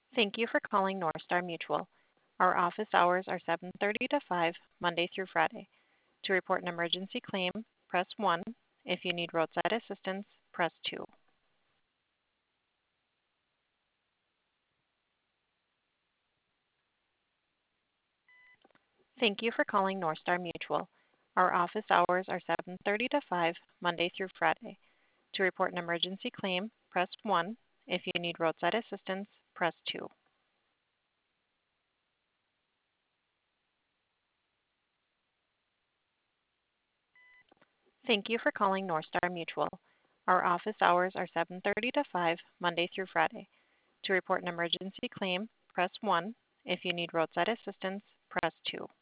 Thank you for calling Northstar Mutual. Our office hours are 7:30 to 5, Monday through Friday. To report an emergency claim, press 1. If you need roadside assistance, press 2. Thank you for calling Northstar Mutual. Our office hours are 7:30 to 5, Monday through Friday. To report an emergency claim, press 1. If you need roadside assistance, press 2. Thank you for calling Northstar Mutual. Our office hours are 7:30 to 5, Monday through Friday. To report an emergency claim, press 1. If you need roadside assistance, press 2.